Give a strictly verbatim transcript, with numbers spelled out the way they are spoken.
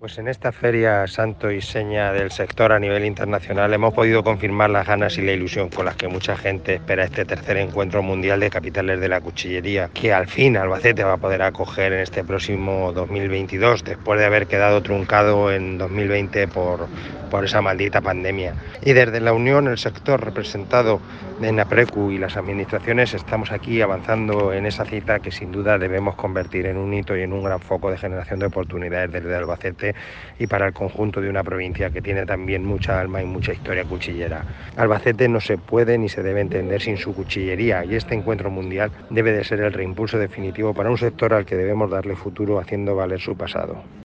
Pues en esta feria santo y seña del sector a nivel internacional hemos podido confirmar las ganas y la ilusión con las que mucha gente espera este tercer encuentro mundial de capitales de la cuchillería, que al fin Albacete va a poder acoger en este próximo dos mil veintidós, después de haber quedado truncado en dos mil veinte por, por esa maldita pandemia. Y desde la Unión, el sector representado de NAPRECU y las administraciones estamos aquí avanzando en esa cita que sin duda debemos convertir en un hito y en un gran foco de generación de oportunidades desde Albacete y para el conjunto de una provincia que tiene también mucha alma y mucha historia cuchillera. Albacete no se puede ni se debe entender sin su cuchillería, y este encuentro mundial debe de ser el reimpulso definitivo para un sector al que debemos darle futuro haciendo valer su pasado.